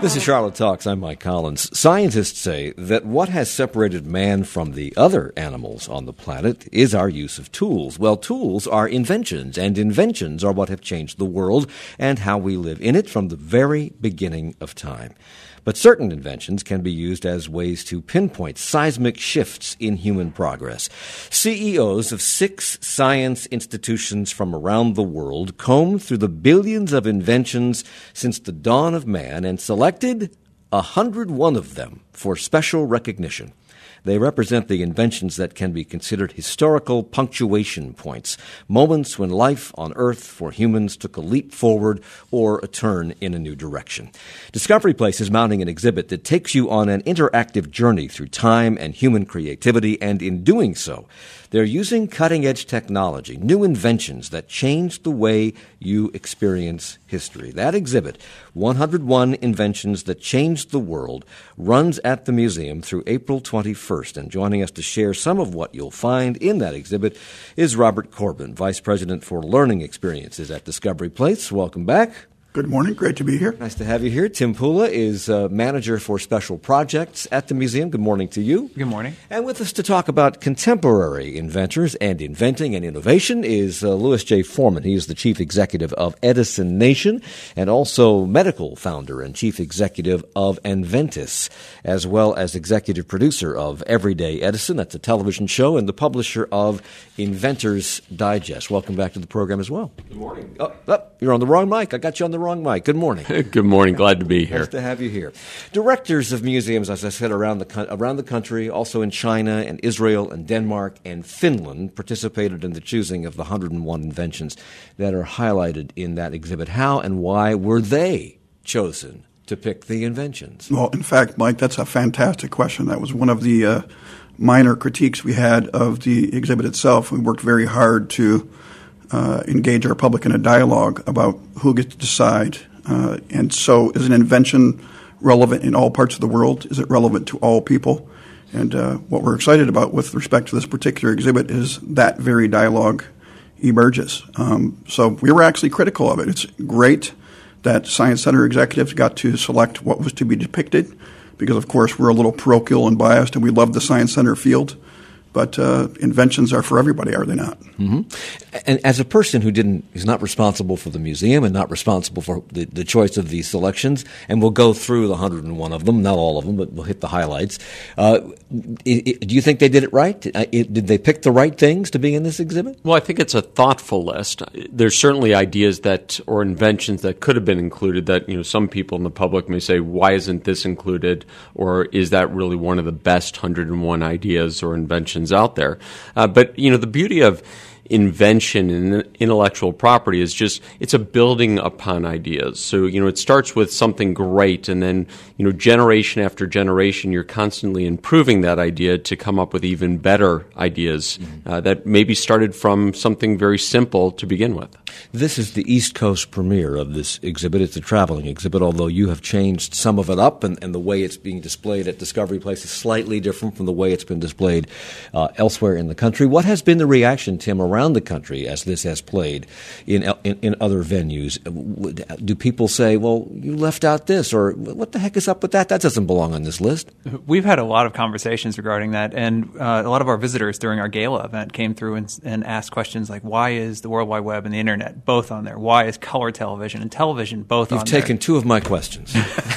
This is Charlotte Talks. I'm Mike Collins. Scientists say that what has separated man from the other animals on the planet is our use of tools. Well, tools are inventions, and inventions are what have changed the world and how we live in it from the very beginning of time. But certain inventions can be used as ways to pinpoint seismic shifts in human progress. CEOs of 6 science institutions from around the world combed through the billions of inventions since the dawn of man and selected 101 of them for special recognition. They represent the inventions that can be considered historical punctuation points, moments when life on Earth for humans took a leap forward or a turn in a new direction. Discovery Place is mounting an exhibit that takes you on an interactive journey through time and human creativity, and in doing so, they're using cutting-edge technology, new inventions that change the way you experience history. That exhibit, 101 Inventions That Changed the World, runs at the museum through April 21st. And joining us to share some of what you'll find in that exhibit is Robert Corbin, Vice President for Learning Experiences at Discovery Place. Welcome back. Good morning. Great to be here. Nice to have you here. Tim Pula is Manager for Special Projects at the museum. Good morning to you. Good morning. And with us to talk about contemporary inventors and inventing and innovation is Louis J. Foreman. He is the Chief Executive of Edison Nation and also medical founder and Chief Executive of Inventis, as well as Executive Producer of Everyday Edison. That's a television show, and the publisher of Inventors Digest. Welcome back to the program as well. Good morning. Oh, you're on the wrong mic. I got you on the wrong mic. Good morning. Good morning. Glad to be here. Nice to have you here. Directors of museums, as I said, around the country, also in China and Israel and Denmark and Finland, participated in the choosing of the 101 inventions that are highlighted in that exhibit. How and why were they chosen to pick the inventions? Well, in fact, Mike, that's a fantastic question. That was one of the minor critiques we had of the exhibit itself. We worked very hard to engage our public in a dialogue about who gets to decide. And so is an invention relevant in all parts of the world? Is it relevant to all people? And what we're excited about with respect to this particular exhibit is that very dialogue emerges. So we were actually critical of it. It's great that Science Center executives got to select what was to be depicted because, of course, we're a little parochial and biased, and we love the Science Center field. But inventions are for everybody, are they not? Mm-hmm. And as a person who is not responsible for the museum and not responsible for the choice of these selections, and we'll go through the 101 of them, not all of them, but we'll hit the highlights. Do you think they did it right? Did they pick the right things to be in this exhibit? Well, I think it's a thoughtful list. There's certainly ideas or inventions that could have been included that, some people in the public may say, why isn't this included? Or is that really one of the best 101 ideas or inventions out there? But the beauty of invention and intellectual property is just it's a building upon ideas. So it starts with something great, and then generation after generation you're constantly improving that idea to come up with even better ideas that maybe started from something very simple to begin with. This is the East Coast premiere of this exhibit. It's a traveling exhibit, although you have changed some of it up, and the way it's being displayed at Discovery Place is slightly different from the way it's been displayed elsewhere in the country. What has been the reaction, Tim, around the country as this has played in other venues? Do people say, well, you left out this, or what the heck is up with that? That doesn't belong on this list. We've had a lot of conversations regarding that, and a lot of our visitors during our gala event came through and asked questions like, why is the World Wide Web and the Internet both on there? Why is color television and television both on there? You've taken 2 of my questions.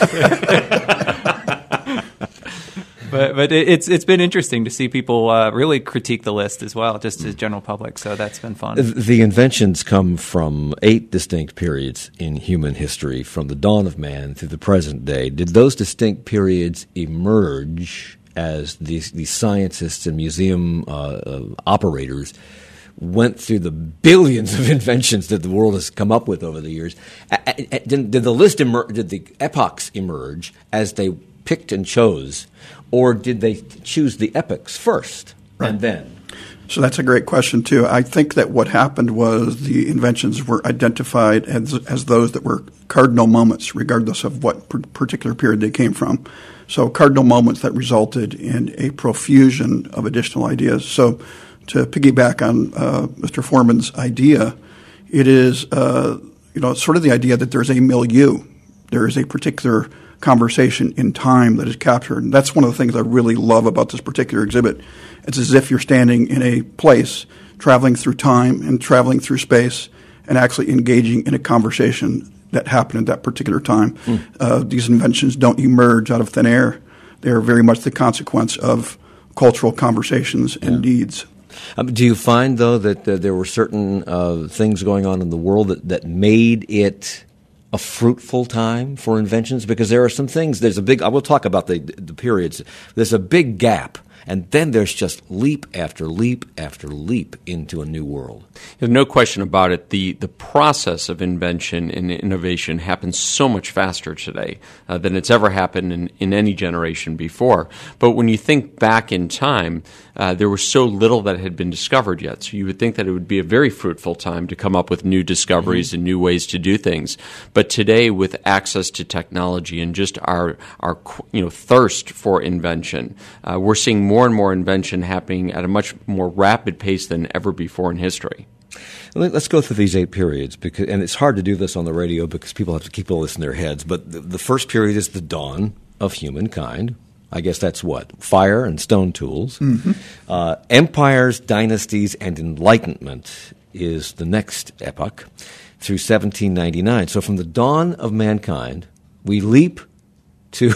But it's been interesting to see people really critique the list as well, just as general public. So that's been fun. The inventions come from 8 distinct periods in human history, from the dawn of man through the present day. Did those distinct periods emerge as these scientists and museum operators went through the billions of inventions that the world has come up with over the years? Did the epochs emerge as they picked and chose, or did they choose the epochs first and then? So that's a great question, too. I think that what happened was the inventions were identified as those that were cardinal moments, regardless of what particular period they came from. So cardinal moments that resulted in a profusion of additional ideas. So to piggyback on Mr. Foreman's idea, it is sort of the idea that there's a milieu there is a particular conversation in time that is captured. And that's one of the things I really love about this particular exhibit. It's as if you're standing in a place, traveling through time and traveling through space, and actually engaging in a conversation that happened at that particular time. These inventions don't emerge out of thin air. They are very much the consequence of cultural conversations and deeds. Do you find, though, that there were certain things going on in the world that made it a fruitful time for inventions? Because there are some things, I will talk about the periods, there's a big gap, and then there's just leap after leap after leap into a new world. There's no question about it. The process of invention and innovation happens so much faster today than it's ever happened in any generation before. But when you think back in time, there was so little that had been discovered yet. So you would think that it would be a very fruitful time to come up with new discoveries and new ways to do things. But today, with access to technology and just our thirst for invention, we're seeing more and more invention happening at a much more rapid pace than ever before in history. Let's go through these 8 periods, and it's hard to do this on the radio because people have to keep all this in their heads. But the first period is the dawn of humankind. I guess that's what? Fire and stone tools. Empires, dynasties, and enlightenment is the next epoch through 1799. So from the dawn of mankind, we leap to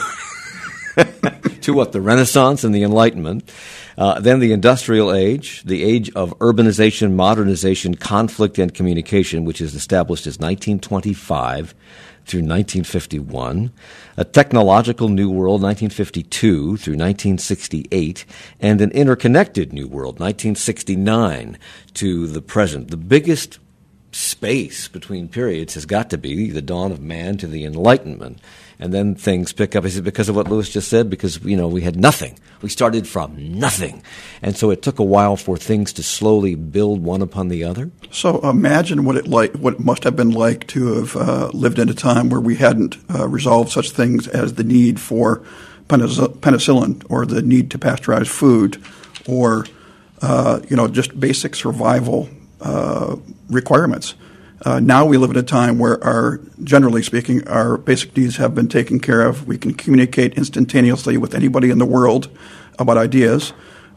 to what? The Renaissance and the Enlightenment. Then the Industrial Age, the age of urbanization, modernization, conflict, and communication, which is established as 1925 through 1951. A technological new world, 1952 through 1968. And an interconnected new world, 1969 to the present. The biggest space between periods has got to be the dawn of man to the Enlightenment. And then things pick up. Is it because of what Louis just said? Because, we had nothing. We started from nothing. And so it took a while for things to slowly build one upon the other. So imagine what it must have been like to have lived in a time where we hadn't resolved such things as the need for penicillin or the need to pasteurize food or, just basic survival requirements. Now we live in a time where generally speaking, our basic needs have been taken care of. We can communicate instantaneously with anybody in the world about ideas.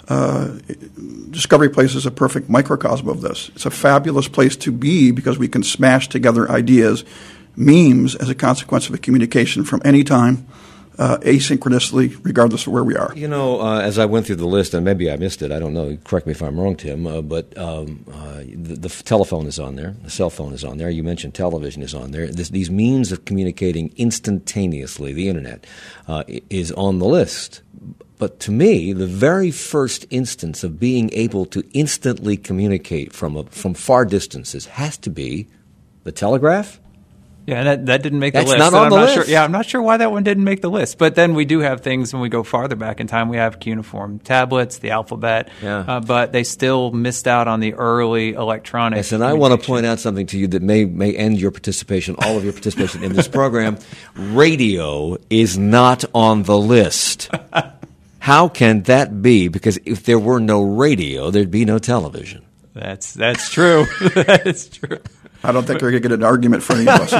Discovery Place is a perfect microcosm of this. It's a fabulous place to be because we can smash together ideas, memes as a consequence of a communication from any time, asynchronously, regardless of where we are. As I went through the list, and maybe I missed it, I don't know, correct me if I'm wrong, Tim, but the telephone is on there, the cell phone is on there, you mentioned television is on there. These means of communicating instantaneously, the Internet, is on the list. But to me, the very first instance of being able to instantly communicate from far distances has to be the telegraph. Yeah, and that didn't make the list. That's not on the list. Sure, I'm not sure why that one didn't make the list. But then we do have things when we go farther back in time. We have cuneiform tablets, the alphabet, but they still missed out on the early electronic. Yes, and I want to point out something to you that may end your participation, all of your participation in this program. Radio is not on the list. How can that be? Because if there were no radio, there'd be no television. That's true. That's true. I don't think we're going to get an argument for any of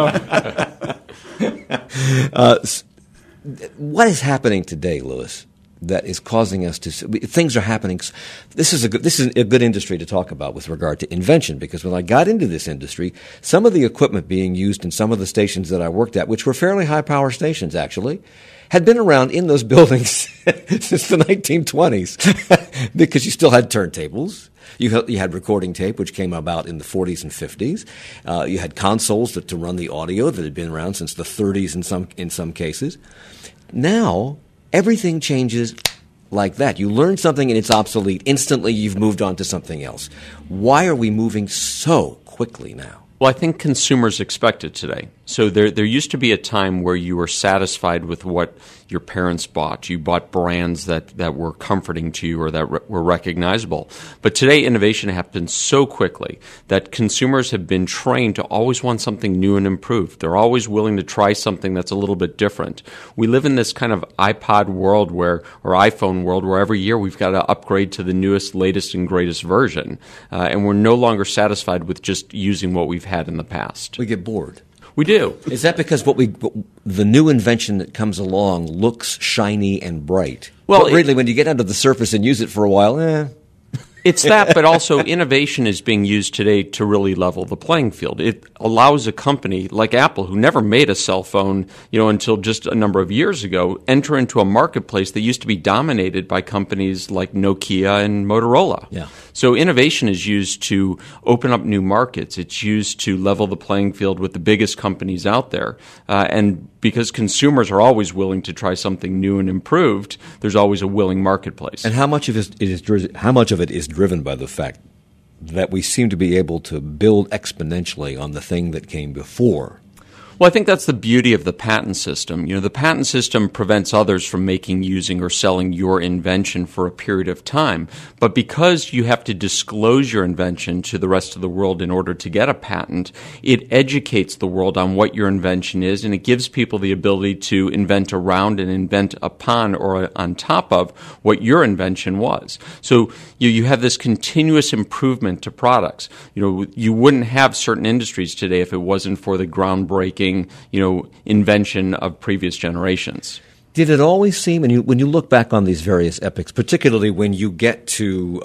us. What is happening today, Louis, that is causing us to – things are happening – this is a good industry to talk about with regard to invention, because when I got into this industry, some of the equipment being used in some of the stations that I worked at, which were fairly high-power stations actually, had been around in those buildings since the 1920s because you still had turntables. You had recording tape, which came about in the 40s and 50s. You had consoles to run the audio that had been around since the 30s in some cases. Now, everything changes like that. You learn something and it's obsolete. Instantly, you've moved on to something else. Why are we moving so quickly now? Well, I think consumers expect it today. So there used to be a time where you were satisfied with what your parents bought. You bought brands that were comforting to you or that were recognizable. But today, innovation happens so quickly that consumers have been trained to always want something new and improved. They're always willing to try something that's a little bit different. We live in this kind of iPod world or iPhone world where every year we've got to upgrade to the newest, latest, and greatest version. And we're no longer satisfied with just using what we've had in the past. We get bored. We do. Is that because the new invention that comes along looks shiny and bright? Well, but really, when you get under the surface and use it for a while, It's that, but also innovation is being used today to really level the playing field. It allows a company like Apple, who never made a cell phone, until just a number of years ago, enter into a marketplace that used to be dominated by companies like Nokia and Motorola. Yeah. So innovation is used to open up new markets. It's used to level the playing field with the biggest companies out there. And because consumers are always willing to try something new and improved, there's always a willing marketplace. And how much of it is driven by the fact that we seem to be able to build exponentially on the thing that came before? Well, I think that's the beauty of the patent system. The patent system prevents others from making, using, or selling your invention for a period of time. But because you have to disclose your invention to the rest of the world in order to get a patent, it educates the world on what your invention is, and it gives people the ability to invent around and invent upon or on top of what your invention was. So you have this continuous improvement to products. You wouldn't have certain industries today if it wasn't for the groundbreaking invention of previous generations. Did it always seem, and when you look back on these various epochs, particularly when you get to,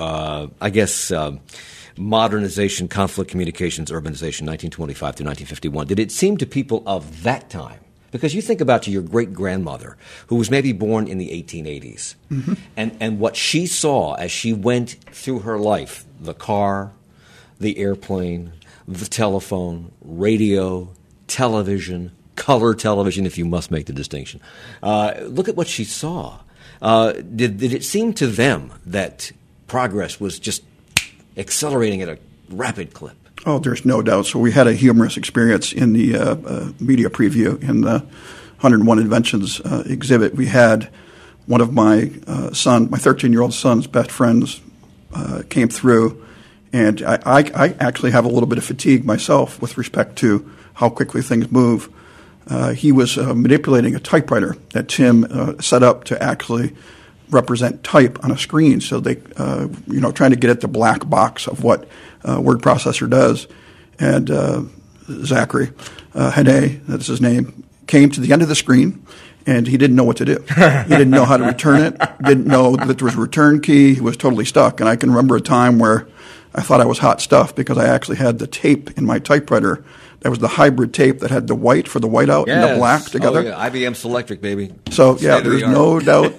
modernization, conflict communications, urbanization, 1925 to 1951, did it seem to people of that time? Because you think about your great-grandmother, who was maybe born in the 1880s, mm-hmm. and what she saw as she went through her life, the car, the airplane, the telephone, radio, television, color television, if you must make the distinction. Look at what she saw. Did it seem to them that progress was just accelerating at a rapid clip? Oh, there's no doubt. So we had a humorous experience in the media preview in the 101 Inventions exhibit. We had one of my 13-year-old son's best friends came through, and I actually have a little bit of fatigue myself with respect to how quickly things move. He was manipulating a typewriter that Tim set up to actually represent type on a screen. So they, trying to get at the black box of what word processor does. And Zachary Hene, that's his name, came to the end of the screen, and he didn't know what to do. He didn't know how to return it, didn't know that there was a return key. He was totally stuck. And I can remember a time where I thought I was hot stuff because I actually had the tape in my typewriter. That was the hybrid tape that had the white for the whiteout and the black together. Oh, yeah. IBM Selectric, baby. So, yeah, there's no doubt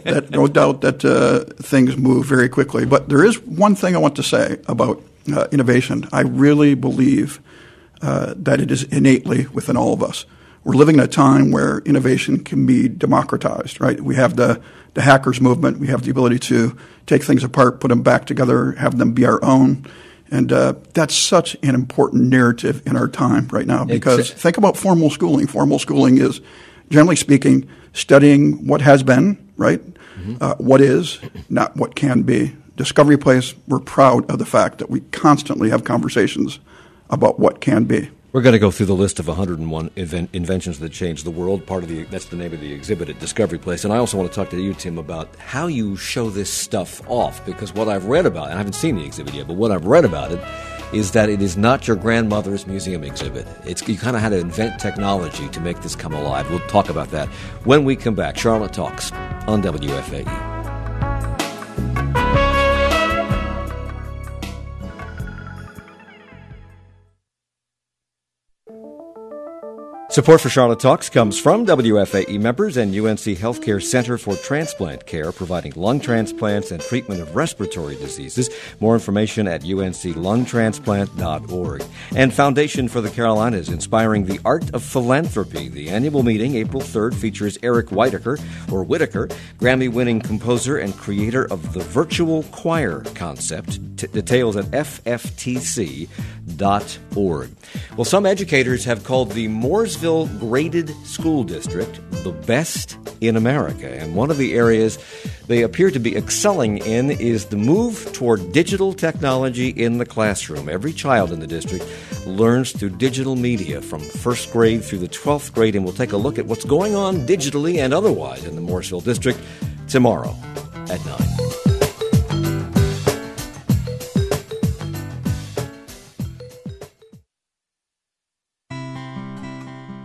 that things move very quickly. But there is one thing I want to say about innovation. I really believe that it is innately within all of us. We're living in a time where innovation can be democratized, right? We have the hackers movement. We have the ability to take things apart, put them back together, have them be our own. And that's such an important narrative in our time right now because think about formal schooling. Formal schooling is, generally speaking, studying what has been, right? Mm-hmm. What is, not what can be. Discovery Place, we're proud of the fact that we constantly have conversations about what can be. We're going to go through the list of 101 inventions that changed the world. That's the name of the exhibit at Discovery Place. And I also want to talk to you, Tim, about how you show this stuff off. Because what I've read about, and I haven't seen the exhibit yet, but what I've read about it is that it is not your grandmother's museum exhibit. You kind of had to invent technology to make this come alive. We'll talk about that when we come back. Charlotte Talks on WFAE. Support for Charlotte Talks comes from WFAE members and UNC Healthcare Center for Transplant Care, providing lung transplants and treatment of respiratory diseases. More information at unclungtransplant.org. And Foundation for the Carolinas, inspiring the art of philanthropy. The annual meeting, April 3rd, features Eric Whitaker, Grammy-winning composer and creator of the virtual choir concept. Details at fftc.org. Well, some educators have called the Mooresville Graded School District the best in America. And one of the areas they appear to be excelling in is the move toward digital technology in the classroom. Every child in the district learns through digital media from first grade through the 12th grade, and we'll take a look at what's going on digitally and otherwise in the Mooresville district tomorrow at 9.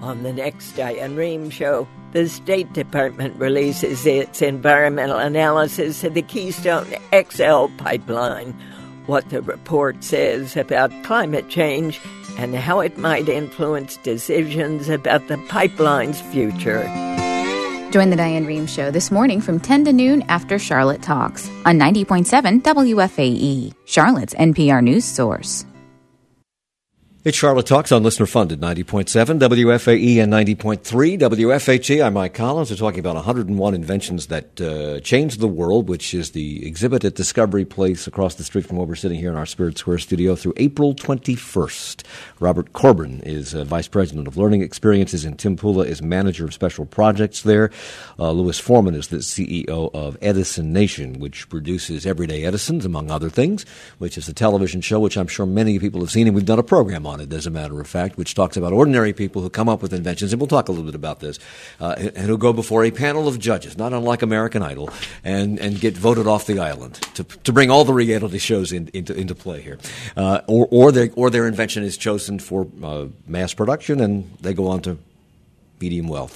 On the next Diane Rehm Show, the State Department releases its environmental analysis of the Keystone XL pipeline, what the report says about climate change, and how it might influence decisions about the pipeline's future. Join the Diane Rehm Show this morning from 10 to noon after Charlotte Talks on 90.7 WFAE, Charlotte's NPR news source. It's Charlotte Talks on listener-funded 90.7 WFAE and 90.3 WFHE. I'm Mike Collins. We're talking about 101 inventions that changed the world, which is the exhibit at Discovery Place across the street from where we're sitting here in our Spirit Square studio through April 21st. Robert Corbin is Vice President of Learning Experiences, and Tim Pula is Manager of Special Projects there. Louis Foreman is the CEO of Edison Nation, which produces Everyday Edisons, among other things, which is a television show which I'm sure many people have seen, and we've done a program on it, as a matter of fact, which talks about ordinary people who come up with inventions, and we'll talk a little bit about this, and who go before a panel of judges, not unlike American Idol, and get voted off the island to bring all the reality shows into play here, or their invention is chosen for mass production, and they go on to medium wealth,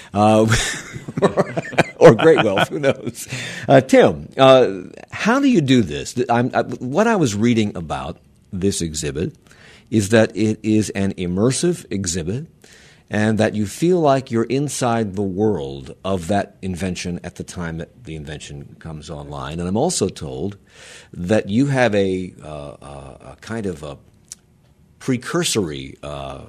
or great wealth, who knows? Tim, how do you do this? What I was reading about this exhibit is that it is an immersive exhibit and that you feel like you're inside the world of that invention at the time that the invention comes online. And I'm also told that you have a kind of a precursory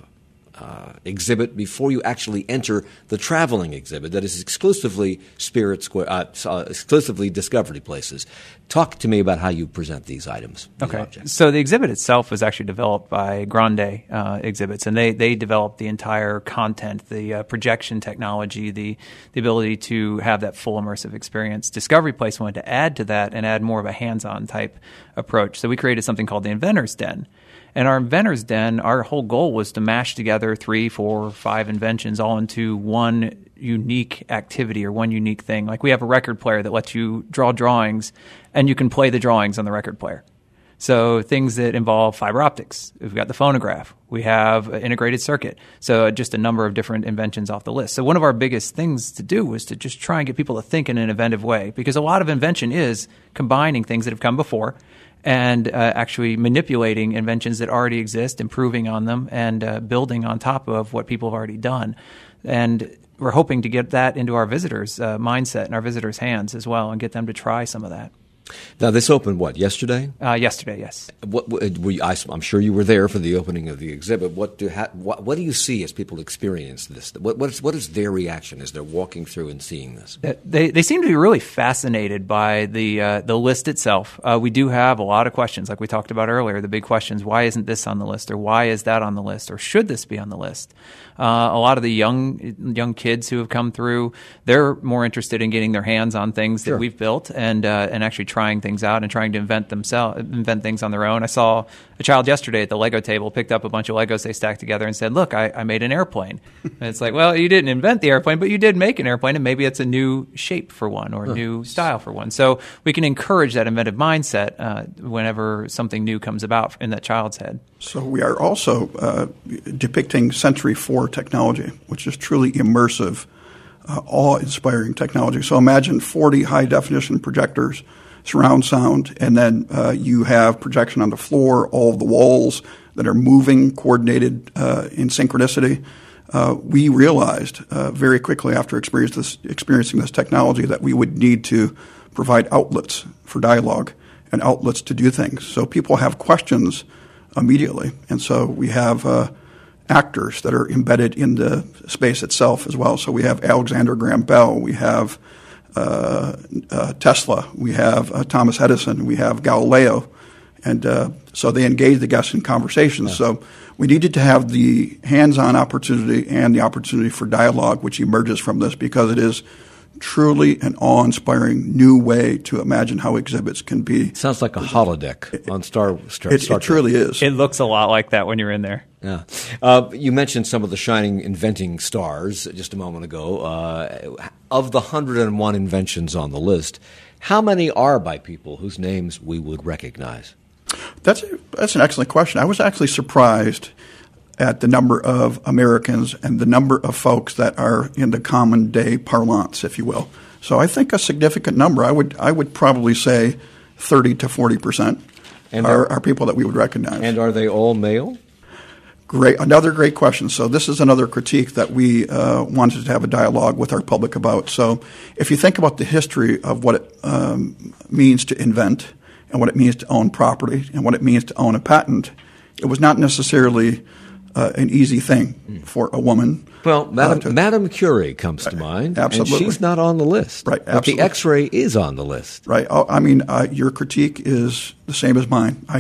exhibit before you actually enter the traveling exhibit that is exclusively Spirit Square, exclusively Discovery Places. Talk to me about how you present these items. Okay. Objects. So the exhibit itself was actually developed by Grande Exhibits, and they developed the entire content, the projection technology, the ability to have that full immersive experience. Discovery Place wanted to add to that and add more of a hands-on type approach. So we created something called the Inventor's Den. And our Inventor's Den, our whole goal was to mash together 3, 4, 5 inventions all into one unique activity or one unique thing. Like we have a record player that lets you draw drawings, and you can play the drawings on the record player. So things that involve fiber optics. We've got the phonograph. We have an integrated circuit. So just a number of different inventions off the list. So one of our biggest things to do was to just try and get people to think in an inventive way, because a lot of invention is combining things that have come before and actually manipulating inventions that already exist, improving on them, and building on top of what people have already done. And we're hoping to get that into our visitors' mindset and our visitors' hands as well, and get them to try some of that. Now, this opened, yesterday? Yesterday, yes. I'm sure you were there for the opening of the exhibit. What do you see as people experience this? What is their reaction as they're walking through and seeing this? They seem to be really fascinated by the list itself. We do have a lot of questions, like we talked about earlier, the big questions. Why isn't this on the list? Or why is that on the list? Or should this be on the list? A lot of the young kids who have come through, they're more interested in getting their hands on things that we've built and actually trying things out and trying to invent things on their own. I saw a child yesterday at the Lego table picked up a bunch of Legos they stacked together and said, "Look, I made an airplane." And it's like, well, you didn't invent the airplane, but you did make an airplane, and maybe it's a new shape for one or a new style for one. So we can encourage that inventive mindset whenever something new comes about in that child's head. So we are also depicting Century 4 technology, which is truly immersive, awe-inspiring technology. So imagine 40 high-definition projectors, surround sound, and then you have projection on the floor, all of the walls that are moving, coordinated in synchronicity. We realized very quickly after experiencing this technology that we would need to provide outlets for dialogue and outlets to do things. So people have questions immediately, and so we have actors that are embedded in the space itself as well. So we have Alexander Graham Bell, we have Tesla, we have Thomas Edison, we have Galileo, and so they engage the guests in conversations. So we needed to have the hands-on opportunity and the opportunity for dialogue, which emerges from this, because it is truly an awe-inspiring new way to imagine how exhibits can be. Sounds like a holodeck on Star Trek. It truly is. It looks a lot like that when you're in there. Yeah. You mentioned some of the shining inventing stars just a moment ago. Of the 101 inventions on the list, how many are by people whose names we would recognize? That's an excellent question. I was actually surprised at the number of Americans and the number of folks that are in the common day parlance, if you will. So I think a significant number. I would probably say 30 to 40% are people that we would recognize. And are they all male? Great, another great question. So this is another critique that we wanted to have a dialogue with our public about. So if you think about the history of what it means to invent and what it means to own property and what it means to own a patent, it was not necessarily an easy thing for a woman. Well, Madame Curie comes to mind. Absolutely. And she's not on the list. Right, but absolutely. the X-ray is on the list. Right. I mean, your critique is the same as mine. I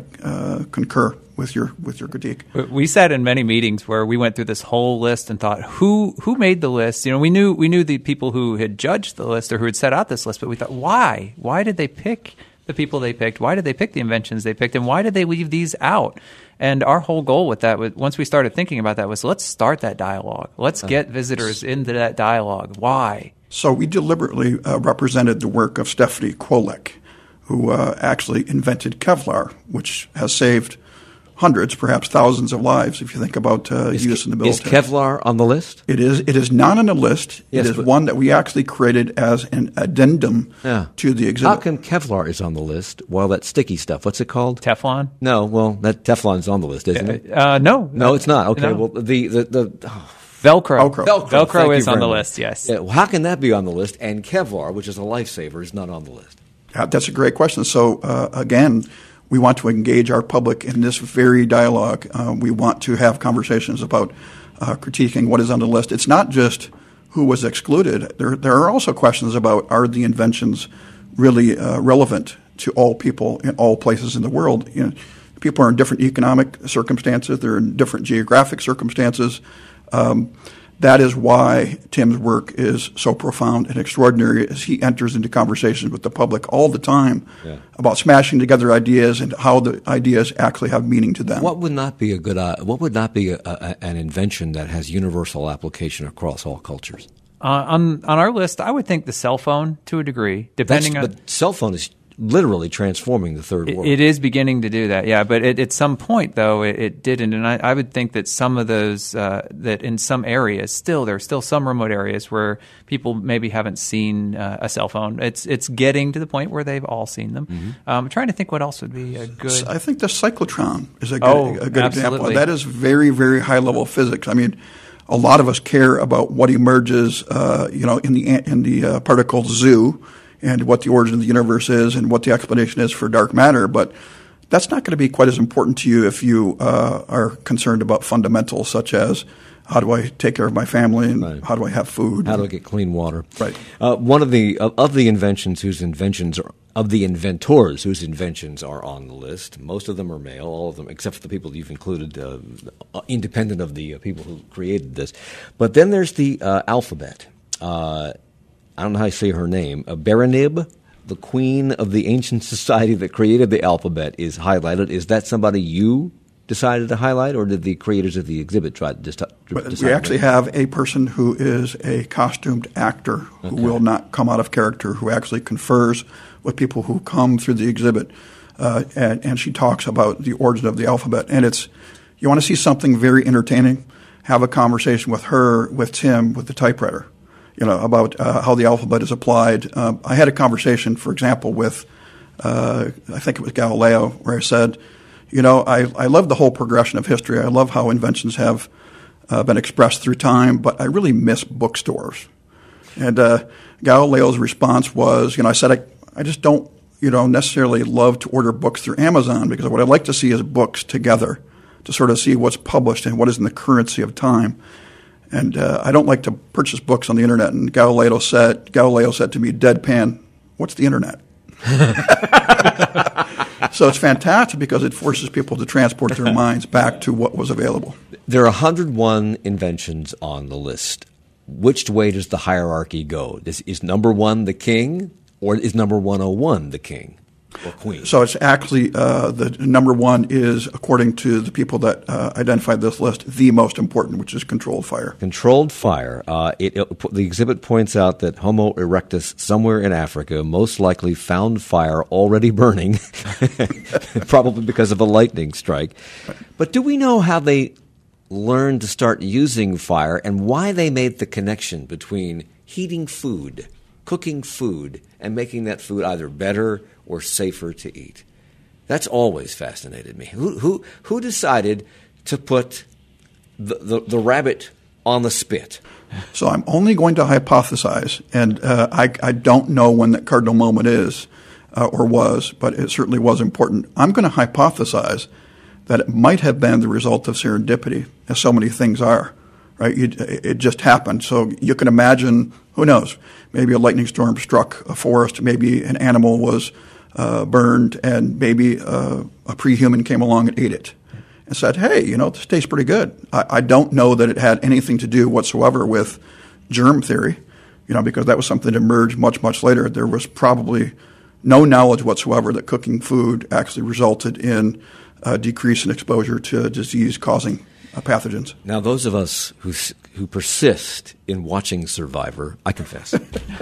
concur with your critique. We sat in many meetings where we went through this whole list and thought, who made the list? You know, we knew the people who had judged the list or who had set out this list, but we thought, why? Why did they pick the people they picked? Why did they pick the inventions they picked? And why did they leave these out? And our whole goal with that, once we started thinking about that, was let's start that dialogue. Let's get visitors into that dialogue. Why? So we deliberately represented the work of Stephanie Kwolek, who actually invented Kevlar, which has saved hundreds, perhaps thousands of lives if you think about use in the military. Is Kevlar on the list? It is not on the list. Yes, it is one that we actually created as an addendum to the exhibit. How come Kevlar is on the list while that sticky stuff, what's it called? Teflon? No, well, that Teflon's on the list, isn't it? No. No, it's not. Okay, no. well, the Velcro. Thank is you on very the much. list, yes. Yeah, well, how can that be on the list and Kevlar, which is a lifesaver, is not on the list? That's a great question. So, again, we want to engage our public in this very dialogue. We want to have conversations about critiquing what is on the list. It's not just who was excluded. There are also questions about, are the inventions really relevant to all people in all places in the world? You know, people are in different economic circumstances. They're in different geographic circumstances. That is why Tim's work is so profound and extraordinary as he enters into conversations with the public all the time about smashing together ideas and how the ideas actually have meaning to them. What would not be an invention that has universal application across all cultures? On our list, I would think the cell phone to a degree, depending on. But cell phone is literally transforming the third world. It is beginning to do that, yeah. But at some point, though, it didn't. And I would think that some of those, that in some areas, there are still some remote areas where people maybe haven't seen a cell phone. It's getting to the point where they've all seen them. Mm-hmm. I'm trying to think what else would be a good. I think the cyclotron is a good example. That is very, very high level physics. I mean, a lot of us care about what emerges, in the particle zoo, and what the origin of the universe is and what the explanation is for dark matter. But that's not going to be quite as important to you if you are concerned about fundamentals such as how do I take care of my family and how do I have food? How do I get clean water? Right. One of the inventors whose inventions are on the list. Most of them are male, all of them, except for the people you've included, independent of the people who created this. But then there's the alphabet. I don't know how you say her name. Berenib, the queen of the ancient society that created the alphabet, is highlighted. Is that somebody you decided to highlight, or did the creators of the exhibit try to decide? We actually have a person who is a costumed actor who will not come out of character, who actually confers with people who come through the exhibit, and she talks about the origin of the alphabet. And you want to see something very entertaining, have a conversation with her, with Tim, with the typewriter. About how the alphabet is applied. I had a conversation, for example, with, I think it was Galileo, where I said, I love the whole progression of history. I love how inventions have been expressed through time, but I really miss bookstores. And Galileo's response was, I said, I just don't, necessarily love to order books through Amazon, because what I'd like to see is books together to sort of see what's published and what is in the currency of time. And I don't like to purchase books on the internet. And Galileo said to me, deadpan, what's the internet? So it's fantastic because it forces people to transport their minds back to what was available. There are 101 inventions on the list. Which way does the hierarchy go? Is number one the king, or is number 101 the king or queen? So it's actually the number one is, according to the people that identified this list, the most important, which is controlled fire. Controlled fire. The exhibit points out that Homo erectus, somewhere in Africa, most likely found fire already burning, probably because of a lightning strike. But do we know how they learned to start using fire and why they made the connection between heating food, cooking food, and making that food either better or safer to eat. That's always fascinated me. Who decided to put the rabbit on the spit? So I'm only going to hypothesize, and I don't know when that cardinal moment is or was, but it certainly was important. I'm going to hypothesize that it might have been the result of serendipity, as so many things are, right? It just happened. So you can imagine, who knows, maybe a lightning storm struck a forest, maybe an animal was burned, and maybe a pre-human came along and ate it and said, hey, this tastes pretty good. I don't know that it had anything to do whatsoever with germ theory, because that was something that emerged much, much later. There was probably no knowledge whatsoever that cooking food actually resulted in a decrease in exposure to disease-causing pathogens. Now, those of us who persist in watching Survivor, I confess,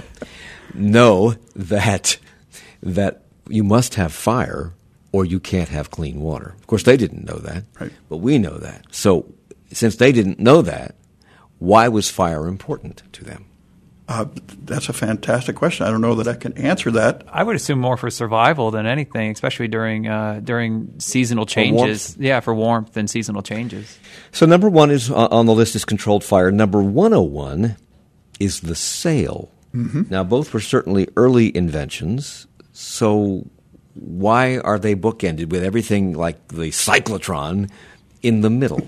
know that you must have fire or you can't have clean water. Of course, they didn't know that, right, but we know that. So since they didn't know that, why was fire important to them? That's a fantastic question. I don't know that I can answer that. I would assume more for survival than anything, especially during seasonal changes. For warmth and seasonal changes. So number one is on the list is controlled fire. Number 101 is the sail. Mm-hmm. Now, both were certainly early inventions. So why are they bookended with everything like the cyclotron in the middle?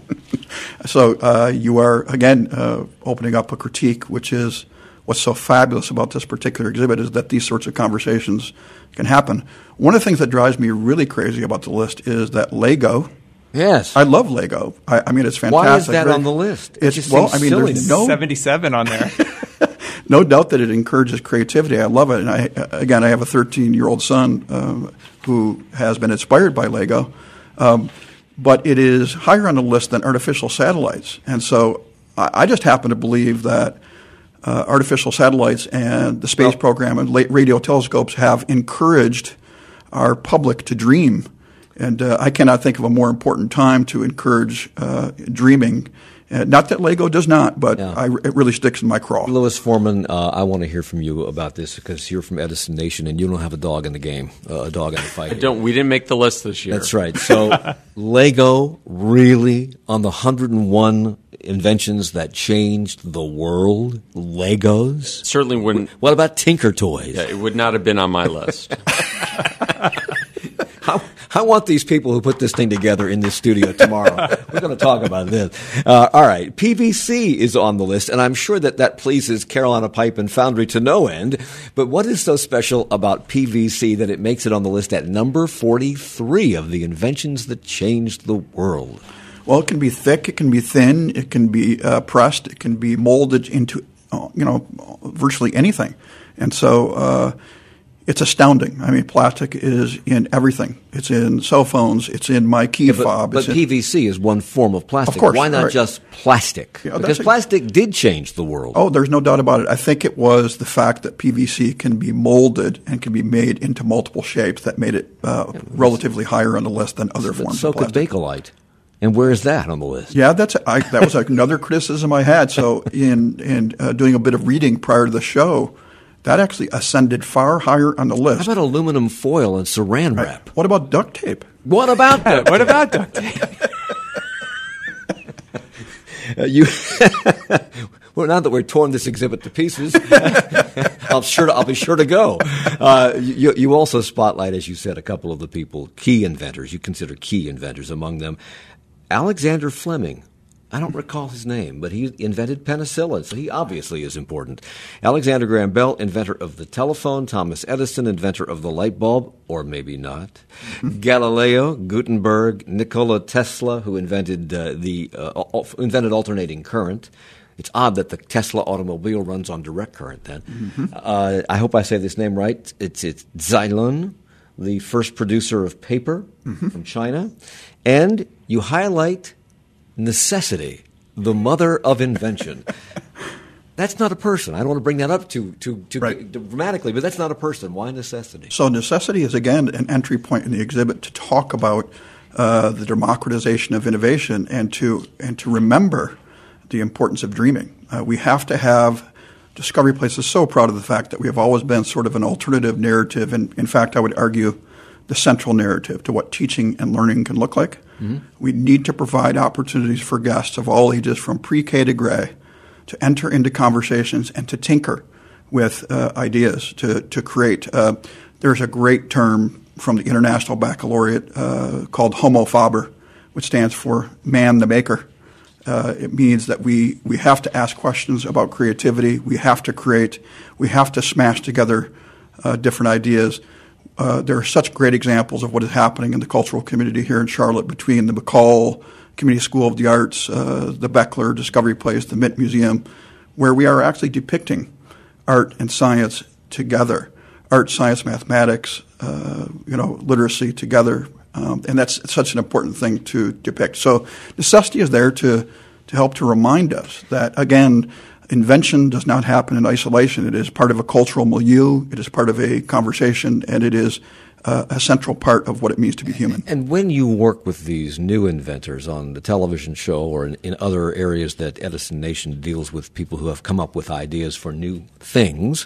So you are, again, opening up a critique, which is what's so fabulous about this particular exhibit is that these sorts of conversations can happen. One of the things that drives me really crazy about the list is that Lego. Yes. I love Lego. I mean, it's fantastic. Why is that on the list? There's no 77 on there. No doubt that it encourages creativity. I love it. And I have a 13-year-old son who has been inspired by Lego. But it is higher on the list than artificial satellites. And so I just happen to believe that artificial satellites and the space program and radio telescopes have encouraged our public to dream. And I cannot think of a more important time to encourage dreaming. Not that Lego does not, but it really sticks in my craw. Louis Foreman, I want to hear from you about this because you're from Edison Nation and you don't have a dog in the game, a dog in the fight. We didn't make the list this year. That's right. So Lego really on the 101 inventions that changed the world? Legos? Certainly wouldn't. What about Tinker Toys? Yeah, it would not have been on my list. I want these people who put this thing together in this studio tomorrow. We're going to talk about this. All right. PVC is on the list, and I'm sure that pleases Carolina Pipe and Foundry to no end. But what is so special about PVC that it makes it on the list at number 43 of the inventions that changed the world? Well, it can be thick, it can be thin, it can be pressed, it can be molded into, virtually anything. And so it's astounding. I mean, plastic is in everything. It's in cell phones. It's in my key fob. But PVC is one form of plastic. Of course. Why not just plastic? Because plastic did change the world. Oh, there's no doubt about it. I think it was the fact that PVC can be molded and can be made into multiple shapes that made it relatively higher on the list than other forms of plastic. So could Bakelite. And where is that on the list? Yeah, that was another criticism I had. So in doing a bit of reading prior to the show, that actually ascended far higher on the list. How about aluminum foil and saran wrap? What about duct tape? What about duct tape? What about duct tape? Well, now that we're torn this exhibit to pieces, I'll be sure to go. You also spotlight, as you said, a couple of the people, key inventors. You consider key inventors among them. Alexander Fleming. I don't recall his name, but he invented penicillin, so he obviously is important. Alexander Graham Bell, inventor of the telephone. Thomas Edison, inventor of the light bulb, or maybe not. Galileo, Gutenberg, Nikola Tesla, who invented invented alternating current. It's odd that the Tesla automobile runs on direct current then. Mm-hmm. I hope I say this name right. It's Xylon, the first producer of paper from China. And you highlight necessity, the mother of invention. That's not a person. I don't want to bring that up too dramatically, but that's not a person. Why necessity? So necessity is, again, an entry point in the exhibit to talk about the democratization of innovation, and to remember the importance of dreaming. We have to have Discovery Place is so proud of the fact that we have always been sort of an alternative narrative, and in fact, I would argue the central narrative to what teaching and learning can look like. Mm-hmm. We need to provide opportunities for guests of all ages, from pre-K to gray, to enter into conversations and to tinker with ideas, to create. There's a great term from the International Baccalaureate called Homo Faber, which stands for man the maker. It means that we have to ask questions about creativity. We have to create. We have to smash together different ideas. There are such great examples of what is happening in the cultural community here in Charlotte between the McCall Community School of the Arts, the Beckler Discovery Place, the Mint Museum, where we are actually depicting art and science together, art, science, mathematics, literacy together. And that's such an important thing to depict. So necessity is there to help to remind us that, again, invention does not happen in isolation. It is part of a cultural milieu. It is part of a conversation, and it is a central part of what it means to be human. And when you work with these new inventors on the television show or in other areas that Edison Nation deals with people who have come up with ideas for new things,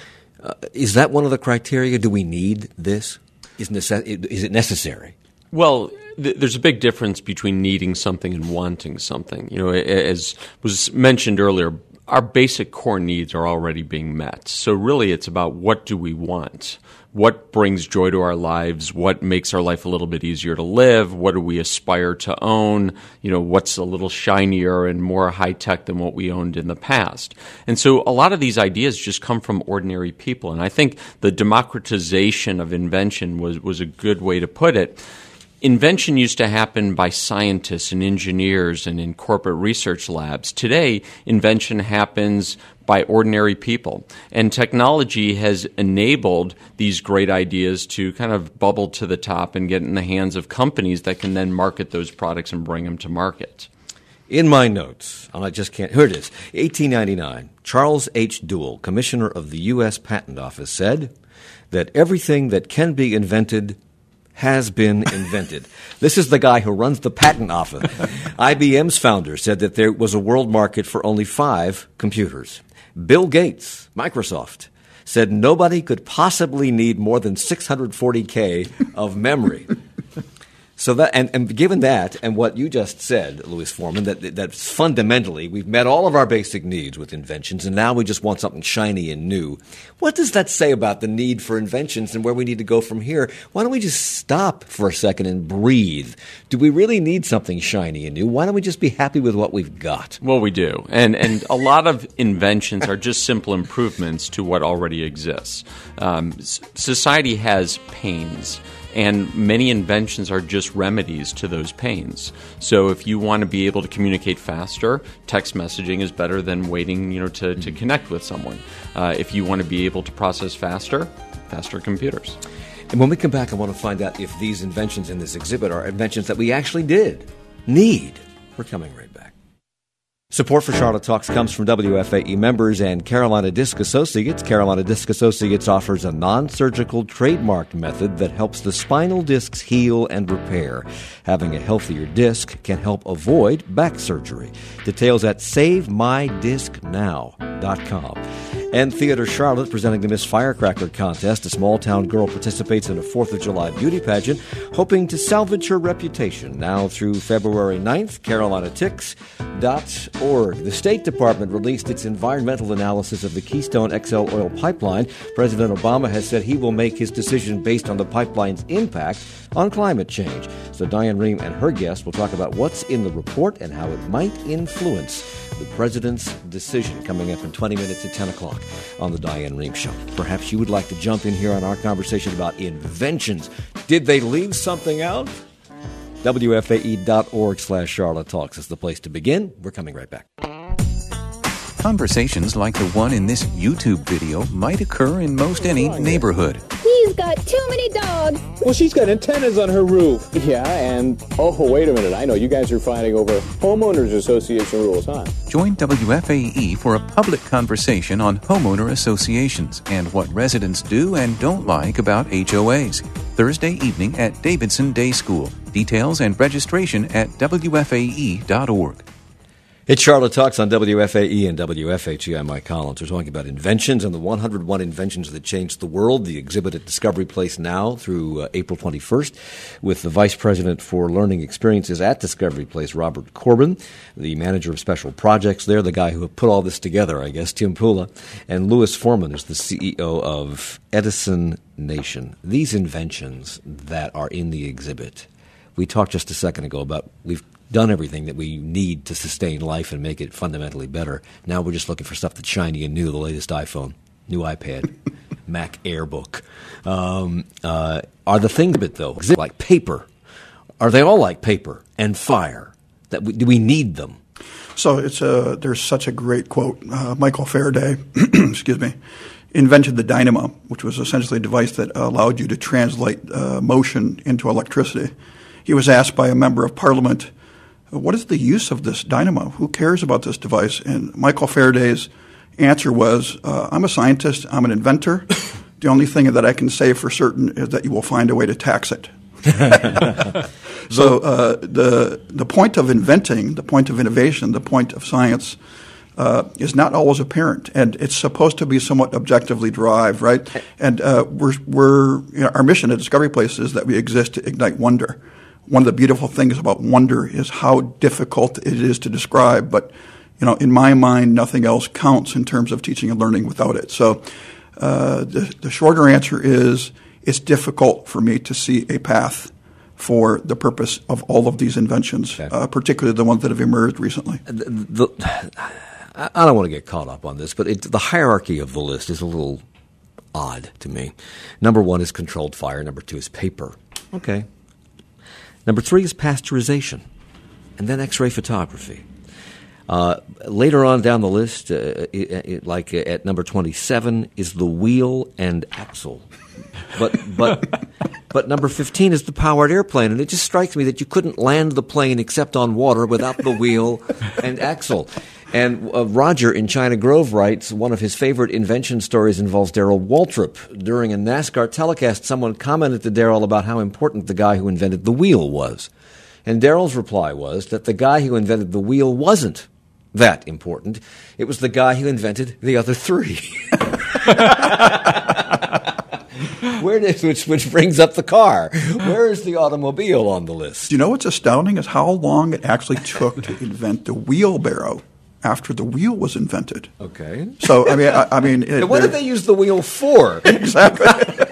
is that one of the criteria? Do we need this? Is it necessary? Well, there's a big difference between needing something and wanting something. As was mentioned earlier, our basic core needs are already being met. So really it's about what do we want? What brings joy to our lives? What makes our life a little bit easier to live? What do we aspire to own? What's a little shinier and more high-tech than what we owned in the past? And so a lot of these ideas just come from ordinary people. And I think the democratization of invention was a good way to put it. Invention used to happen by scientists and engineers and in corporate research labs. Today, invention happens by ordinary people. And technology has enabled these great ideas to kind of bubble to the top and get in the hands of companies that can then market those products and bring them to market. In my notes, and I just can't, here it is, 1899, Charles H. Duell, Commissioner of the U.S. Patent Office, said that everything that can be invented has been invented. This is the guy who runs the patent office. IBM's founder said that there was a world market for only 5 computers. Bill Gates, Microsoft, said nobody could possibly need more than 640K of memory. So that, and given that, and what you just said, Louis Foreman, that fundamentally we've met all of our basic needs with inventions, and now we just want something shiny and new. What does that say about the need for inventions and where we need to go from here? Why don't we just stop for a second and breathe? Do we really need something shiny and new? Why don't we just be happy with what we've got? Well, we do. And a lot of inventions are just simple improvements to what already exists. Society has pains. And many inventions are just remedies to those pains. So if you want to be able to communicate faster, text messaging is better than waiting, to connect with someone. If you want to be able to process faster computers. And when we come back, I want to find out if these inventions in this exhibit are inventions that we actually did need. We're coming right back. Support for Charlotte Talks comes from WFAE members and Carolina Disc Associates. Carolina Disc Associates offers a non-surgical trademarked method that helps the spinal discs heal and repair. Having a healthier disc can help avoid back surgery. Details at SaveMyDiscNow.com. And Theater Charlotte presenting the Miss Firecracker Contest. A small-town girl participates in a 4th of July beauty pageant, hoping to salvage her reputation. Now through February 9th, CarolinaTix.org. The State Department released its environmental analysis of the Keystone XL oil pipeline. President Obama has said he will make his decision based on the pipeline's impact on climate change. So Diane Rehm and her guest will talk about what's in the report and how it might influence the president's decision, coming up in 20 minutes at 10 o'clock on the Diane Rehm Show. Perhaps you would like to jump in here on our conversation about inventions. Did they leave something out? WFAE.org/Charlotte Talks is the place to begin. We're coming right back. Conversations like the one in this YouTube video might occur in most any neighborhood. He's got too many dogs. Well, she's got antennas on her roof. Yeah, and wait a minute. I know you guys are fighting over homeowners association rules, huh? Join WFAE for a public conversation on homeowner associations and what residents do and don't like about HOAs. Thursday evening at Davidson Day School. Details and registration at WFAE.org. It's Charlotte Talks on WFAE and WFHE. I'm Mike Collins. We're talking about inventions and the 101 inventions that changed the world. The exhibit at Discovery Place now through April 21st with the Vice President for Learning Experiences at Discovery Place, Robert Corbin, the Manager of Special Projects there, the guy who put all this together, I guess, Tim Pula, and Louis Foreman is the CEO of Edison Nation. These inventions that are in the exhibit, we talked just a second ago about we've done everything that we need to sustain life and make it fundamentally better. Now we're just looking for stuff that's shiny and new, the latest iPhone, new iPad, Mac Airbook. Are the things of it, though, like paper? Are they all like paper and fire? Do we need them? So there's such a great quote. Michael Faraday, excuse me, invented the dynamo, which was essentially a device that allowed you to translate motion into electricity. He was asked by a member of Parliament, what is the use of this dynamo? Who cares about this device? And Michael Faraday's answer was, I'm a scientist, I'm an inventor. The only thing that I can say for certain is that you will find a way to tax it. So the point of inventing, the point of innovation, the point of science is not always apparent, and it's supposed to be somewhat objectively derived, right? And our mission at Discovery Place is that we exist to ignite wonder. One of the beautiful things about wonder is how difficult it is to describe, but in my mind, nothing else counts in terms of teaching and learning without it. So the shorter answer is it's difficult for me to see a path for the purpose of all of these inventions, particularly the ones that have emerged recently. I don't want to get caught up on this, but the hierarchy of the list is a little odd to me. Number 1 is controlled fire. Number 2 is paper. Okay. Number 3 is pasteurization, and then X-ray photography. Later on down the list, like at number 27, is the wheel and axle. But number 15 is the powered airplane, and it just strikes me that you couldn't land the plane except on water without the wheel and axle. And Roger in China Grove writes, one of his favorite invention stories involves Darrell Waltrip. During a NASCAR telecast, someone commented to Darrell about how important the guy who invented the wheel was. And Darrell's reply was that the guy who invented the wheel wasn't that important. It was the guy who invented the other 3. Which brings up the car. Where is the automobile on the list? You know what's astounding is how long it actually took to invent the wheelbarrow after the wheel was invented. Okay. So I mean, what did they use the wheel for? Exactly.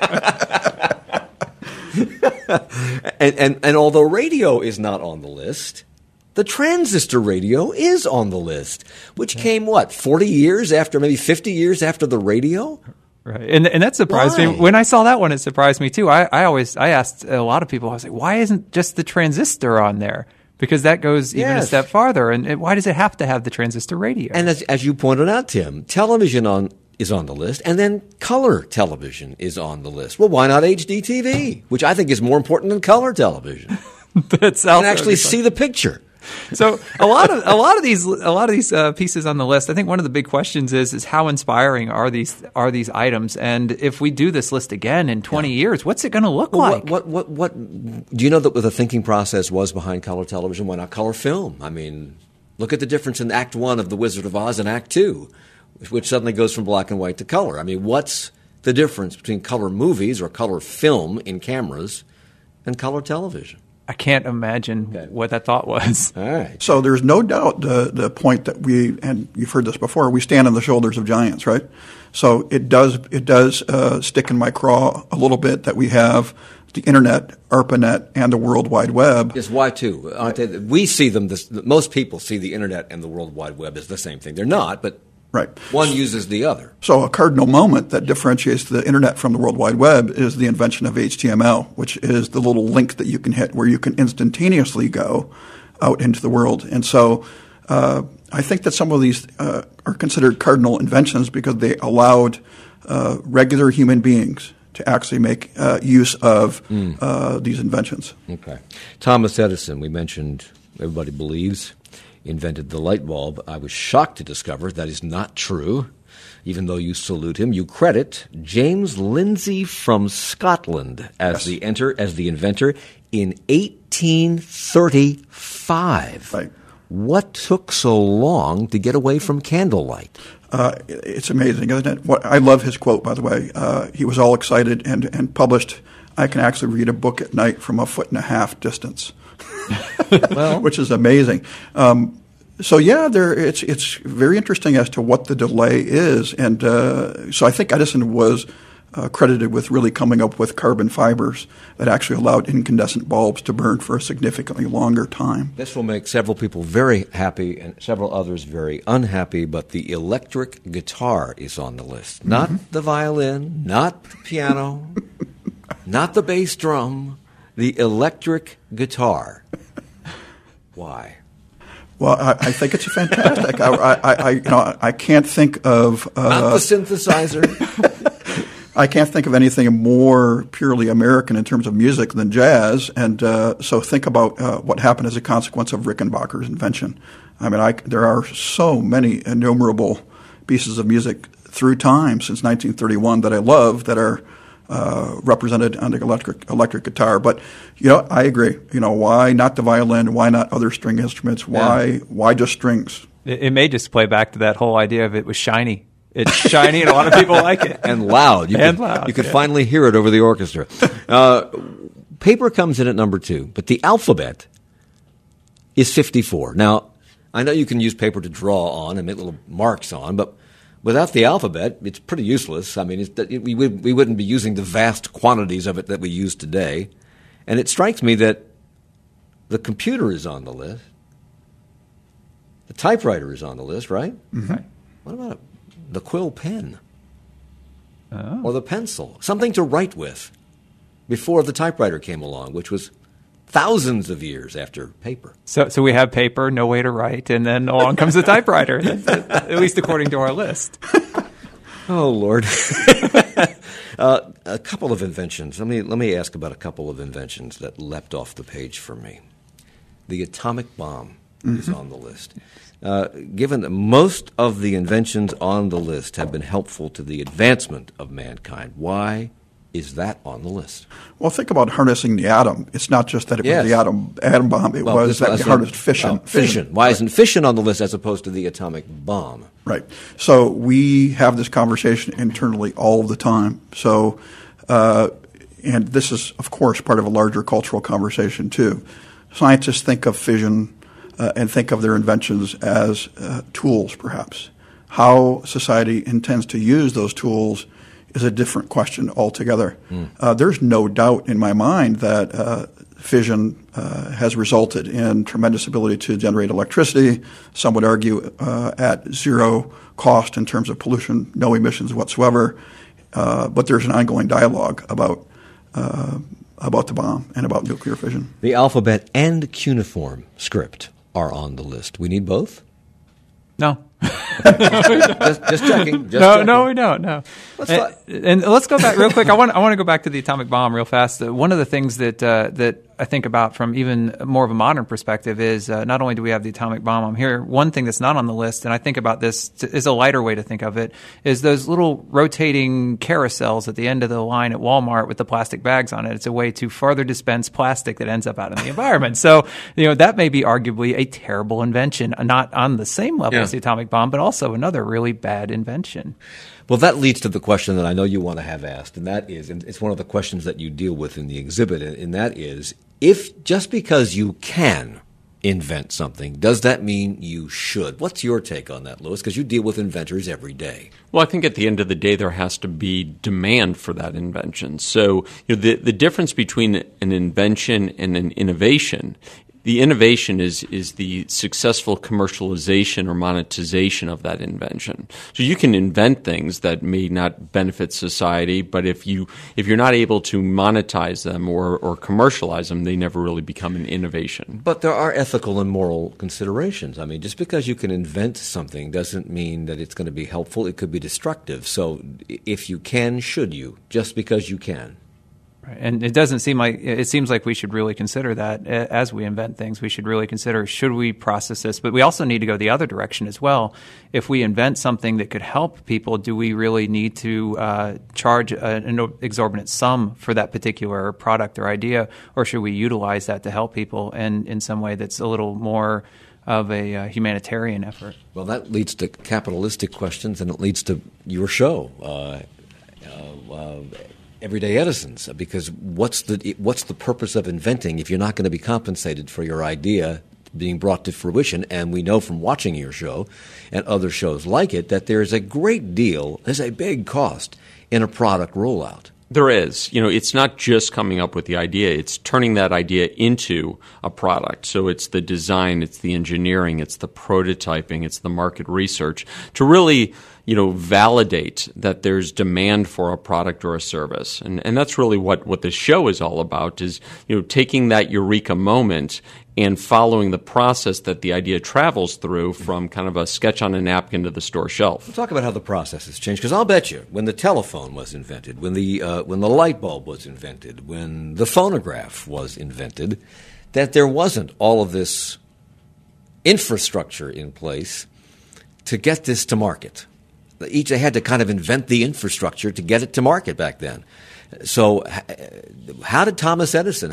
and although radio is not on the list, the transistor radio is on the list, which came 40 years after, maybe 50 years after the radio. Right, and that surprised me. When I saw that one, it surprised me too. I asked a lot of people, I was like, why isn't just the transistor on there? Because that goes even a step farther. And why does it have to have the transistor radio? And as you pointed out, Tim, television is on the list, and then color television is on the list. Well, why not HD TV, which I think is more important than color television? That's and actually see the picture. So a lot of these pieces on the list, I think one of the big questions is how inspiring are these items, and if we do this list again in 20 years, what's it going to look like? What do you know that what the thinking process was behind color television? Why not color film? I mean, look at the difference in Act 1 of The Wizard of Oz and Act 2, which suddenly goes from black and white to color. I mean, what's the difference between color movies or color film in cameras and color television? I can't imagine what that thought was. All right. So there's no doubt the point that and you've heard this before, we stand on the shoulders of giants, right? So it does stick in my craw a little bit that we have the Internet, ARPANET, and the World Wide Web. Yes, why too? Aren't they? We see them, most people see the Internet and the World Wide Web as the same thing. They're not, but right. One uses the other. So a cardinal moment that differentiates the Internet from the World Wide Web is the invention of HTML, which is the little link that you can hit where you can instantaneously go out into the world. And so I think that some of these are considered cardinal inventions because they allowed regular human beings to actually make use of these inventions. Okay. Thomas Edison, we mentioned, everybody believes, invented the light bulb. I was shocked to discover that is not true. Even though you salute him, you credit James Lindsay from Scotland as the inventor in 1835. Right. What took so long to get away from candlelight? It's amazing, isn't it? I love his quote, by the way. He was all excited and published, "I can actually read a book at night from 1.5 feet distance," which is amazing. It's very interesting as to what the delay is. And so I think Edison was credited with really coming up with carbon fibers that actually allowed incandescent bulbs to burn for a significantly longer time. This will make several people very happy and several others very unhappy, but the electric guitar is on the list. Not the violin, not the piano, not the bass drum, the electric guitar. Why? Well, I think it's fantastic. I can't think of not the synthesizer. I can't think of anything more purely American in terms of music than jazz, and so think about what happened as a consequence of Rickenbacker's invention. I mean, there are so many innumerable pieces of music through time since 1931 that I love that are represented on the electric guitar. But I agree. Why not the violin? Why not other string instruments? Why just strings? It may just play back to that whole idea of it was shiny. It's shiny, and a lot of people like it. And loud. You could finally hear it over the orchestra. Paper comes in at number 2, but the alphabet is 54. Now, I know you can use paper to draw on and make little marks on, but without the alphabet, it's pretty useless. I mean, we wouldn't be using the vast quantities of it that we use today. And it strikes me that the computer is on the list. The typewriter is on the list, right? Mm-hmm. What about the quill pen? Or the pencil? Something to write with before the typewriter came along, which was thousands of years after paper. So we have paper, no way to write, and then along comes the typewriter, at least according to our list. Oh, Lord. A couple of inventions. Let me ask about a couple of inventions that leapt off the page for me. The atomic bomb is on the list. Given that most of the inventions on the list have been helpful to the advancement of mankind, why is that on the list? Well, think about harnessing the atom. It's not just that it was the atom bomb. It was that we harnessed fission. Fission. Why isn't fission on the list as opposed to the atomic bomb? Right. So we have this conversation internally all the time. So, and this is, of course, part of a larger cultural conversation, too. Scientists think of fission and think of their inventions as tools, perhaps. How society intends to use those tools is a different question altogether. There's no doubt in my mind that fission has resulted in tremendous ability to generate electricity. Some would argue at zero cost in terms of pollution, no emissions whatsoever. But there's an ongoing dialogue about the bomb and about nuclear fission. The alphabet and cuneiform script are on the list. We need both? No. just checking. No, we don't. No. And let's go back real quick. I want to go back to the atomic bomb real fast. One of the things that I think about from even more of a modern perspective is not only do we have the atomic bomb on here, one thing that's not on the list, and I think about this is a lighter way to think of it, is those little rotating carousels at the end of the line at Walmart with the plastic bags on it. It's a way to further dispense plastic that ends up out in the environment. So, that may be arguably a terrible invention, not on the same level as the atomic bomb, but also another really bad invention. Well, that leads to the question that I know you want to have asked, and that is, and it's one of the questions that you deal with in the exhibit, and that is, if just because you can invent something, does that mean you should? What's your take on that, Louis? Because you deal with inventors every day. Well, I think at the end of the day, there has to be demand for that invention. So, the difference between an invention and an innovation, the innovation is the successful commercialization or monetization of that invention. So you can invent things that may not benefit society, but if you're not able to monetize them or commercialize them, they never really become an innovation. But there are ethical and moral considerations. I mean, just because you can invent something doesn't mean that it's going to be helpful. It could be destructive. So if you can, should you? Just because you can. Right. And it seems like we should really consider that as we invent things. We should really consider, should we process this? But we also need to go the other direction as well. If we invent something that could help people, do we really need to charge an exorbitant sum for that particular product or idea? Or should we utilize that to help people in some way that's a little more of a humanitarian effort? Well, that leads to capitalistic questions, and it leads to your show, Everyday Edisons, because what's the purpose of inventing if you're not going to be compensated for your idea being brought to fruition? And we know from watching your show and other shows like it that there's a big cost in a product rollout. There is. It's not just coming up with the idea. It's turning that idea into a product. So it's the design, it's the engineering, it's the prototyping, it's the market research to really, validate that there's demand for a product or a service. And that's really what the show is all about, is, taking that eureka moment and following the process that the idea travels through from kind of a sketch on a napkin to the store shelf. We'll talk about how the process has changed, because I'll bet you when the telephone was invented, when the light bulb was invented, when the phonograph was invented, that there wasn't all of this infrastructure in place to get this to market. They had to kind of invent the infrastructure to get it to market back then. So how did Thomas Edison,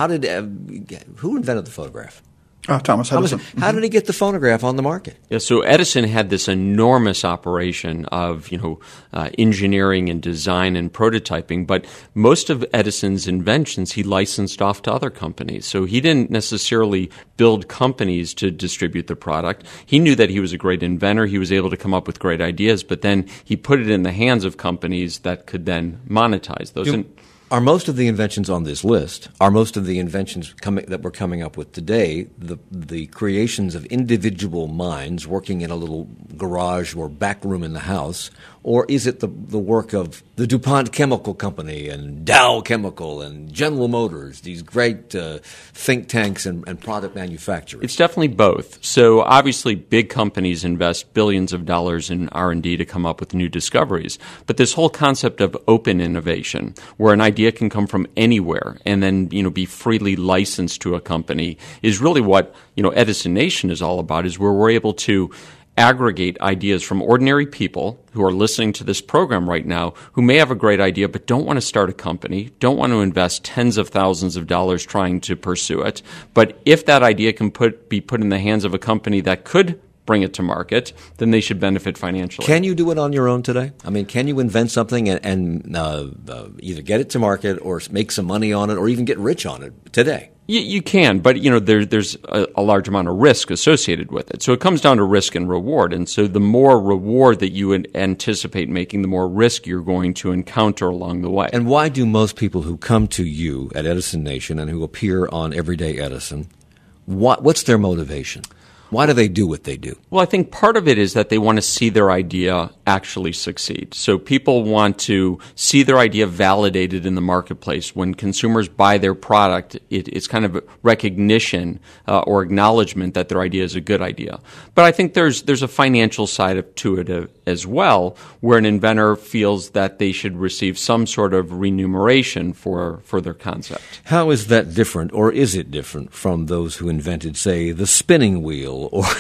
who invented the phonograph? Thomas Edison. How did he get the phonograph on the market? Yeah, so Edison had this enormous operation of engineering and design and prototyping, but most of Edison's inventions he licensed off to other companies. So he didn't necessarily build companies to distribute the product. He knew that he was a great inventor. He was able to come up with great ideas, but then he put it in the hands of companies that could then monetize those. Are most of the inventions on this list, are most of the inventions that we're coming up with today, the creations of individual minds working in a little garage or back room in the house, or is it the work of the DuPont Chemical Company and Dow Chemical and General Motors, these great think tanks and product manufacturers? It's definitely both. So obviously big companies invest billions of dollars in R&D to come up with new discoveries. But this whole concept of open innovation, where an idea can come from anywhere and then be freely licensed to a company, is really what Edison Nation is all about, is where we're able to aggregate ideas from ordinary people who are listening to this program right now who may have a great idea but don't want to start a company, don't want to invest tens of thousands of dollars trying to pursue it. But if that idea can be put in the hands of a company that could bring it to market, then they should benefit financially. Can you do it on your own today? I mean, can you invent something and either get it to market or make some money on it or even get rich on it today? You can, but there's a large amount of risk associated with it. So it comes down to risk and reward. And so the more reward that you would anticipate making, the more risk you're going to encounter along the way. And why do most people who come to you at Edison Nation and who appear on Everyday Edison, what's their motivation? Why do they do what they do? Well, I think part of it is that they want to see their idea actually succeed. So people want to see their idea validated in the marketplace. When consumers buy their product, it's kind of recognition or acknowledgement that their idea is a good idea. But I think there's a financial side to it as well, where an inventor feels that they should receive some sort of remuneration for their concept. How is that different, or is it different from those who invented, say, the spinning wheel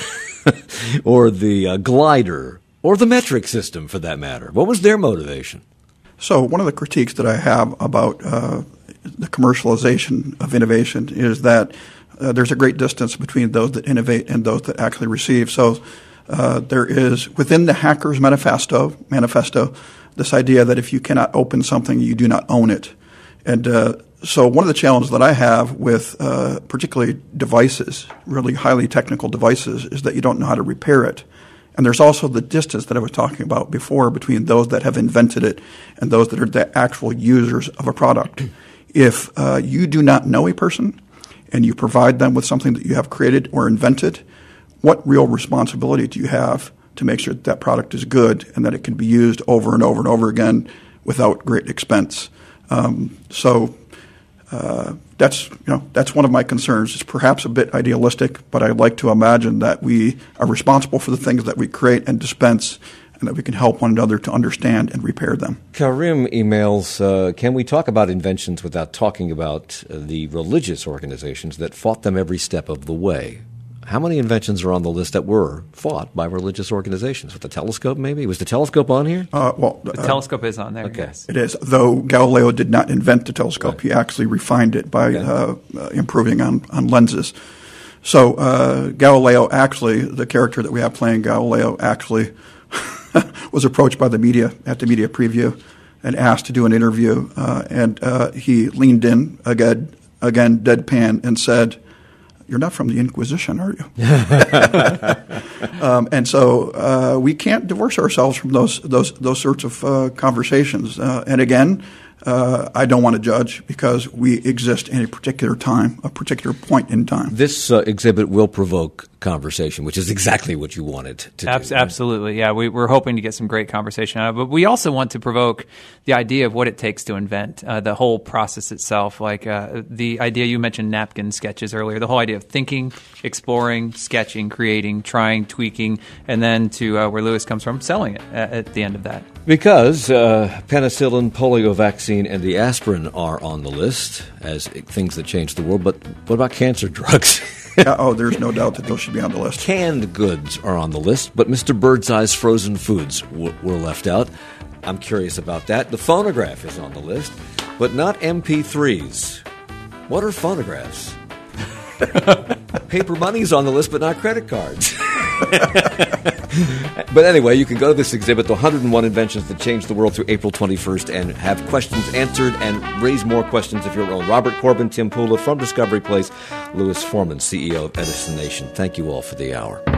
or the glider or the metric system, for that matter? What was their motivation? So one of the critiques that I have about the commercialization of innovation is that there's a great distance between those that innovate and those that actually receive. So there is, within the Hackers Manifesto, this idea that if you cannot open something, you do not own it. And so one of the challenges that I have with particularly devices, really highly technical devices, is that you don't know how to repair it. And there's also the distance that I was talking about before between those that have invented it and those that are the actual users of a product. If you do not know a person and you provide them with something that you have created or invented, what real responsibility do you have to make sure that that product is good and that it can be used over and over and over again without great expense? That's one of my concerns. It's perhaps a bit idealistic, but I like to imagine that we are responsible for the things that we create and dispense, and that we can help one another to understand and repair them. Karim emails, can we talk about inventions without talking about the religious organizations that fought them every step of the way? How many inventions are on the list that were fought by religious organizations? With the telescope, maybe? Was the telescope on here? The telescope is on there, okay. Yes. It is, though Galileo did not invent the telescope. Right. He actually refined it by improving on lenses. So Galileo actually, the character that we have playing Galileo actually was approached by the media at the media preview and asked to do an interview, and he leaned in, again deadpan, and said, "You're not from the Inquisition, are you?" And so we can't divorce ourselves from those sorts of conversations. And again, I don't want to judge because we exist in a particular time, a particular point in time. This exhibit will provoke conversation, which is exactly what you wanted to do. Absolutely, yeah. We're hoping to get some great conversation out of it. But we also want to provoke the idea of what it takes to invent, the whole process itself. Like the idea you mentioned, napkin sketches earlier, the whole idea of thinking, exploring, sketching, creating, trying, tweaking, and then to where Lewis comes from, selling it at the end of that. Because penicillin, polio vaccine, and the aspirin are on the list as things that change the world. But what about cancer drugs? There's no doubt that those should be on the list. Canned goods are on the list, but Mr. Birdseye's frozen foods were left out. I'm curious about that. The phonograph is on the list, but not MP3s. What are phonographs? Paper money's on the list, but not credit cards. But anyway, you can go to this exhibit, The 101 Inventions That Changed the World, through April 21st and have questions answered and raise more questions of your own. Robert Corbin, Tim Pula from Discovery Place, Lewis Foreman, CEO of Edison Nation. Thank you all for the hour.